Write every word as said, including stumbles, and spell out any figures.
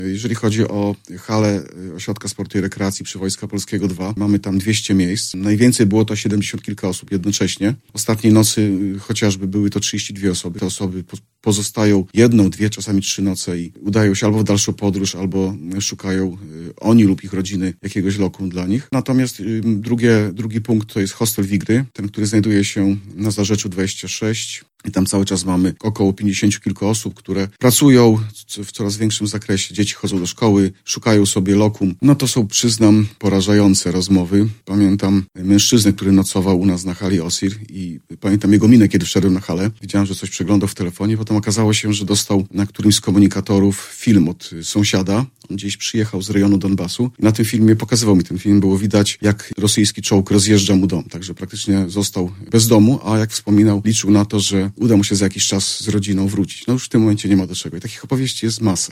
Jeżeli chodzi o halę Ośrodka Sportu i Rekreacji przy Wojska Polskiego dwa, mamy tam dwieście miejsc. Najwięcej było to siedemdziesiąt kilka osób jednocześnie. Ostatniej nocy chociażby były to trzydzieści dwie osoby. Te osoby pozostają jedną, dwie, czasami trzy noce i udają się albo w dalszą podróż, albo szukają oni lub ich rodziny jakiegoś lokum dla nich. Natomiast drugie, drugi punkt to jest hostel Wigry, ten, który znajduje się na Zarzeczu dwadzieścia sześć. I tam cały czas mamy około pięćdziesiąt kilka osób, które pracują w coraz większym zakresie. Dzieci chodzą do szkoły, szukają sobie lokum. No to są, przyznam, porażające rozmowy. Pamiętam mężczyznę, który nocował u nas na hali Osir i pamiętam jego minę, kiedy wszedłem na halę. Widziałem, że coś przeglądał w telefonie. Potem okazało się, że dostał na którymś z komunikatorów film od sąsiada. On gdzieś przyjechał z rejonu Donbasu. I na tym filmie, pokazywał mi ten film, było widać, jak rosyjski czołg rozjeżdża mu dom. Także praktycznie został bez domu, a jak wspominał, liczył na to, że uda mu się za jakiś czas z rodziną wrócić. No już w tym momencie nie ma do czego. I takich opowieści jest masa.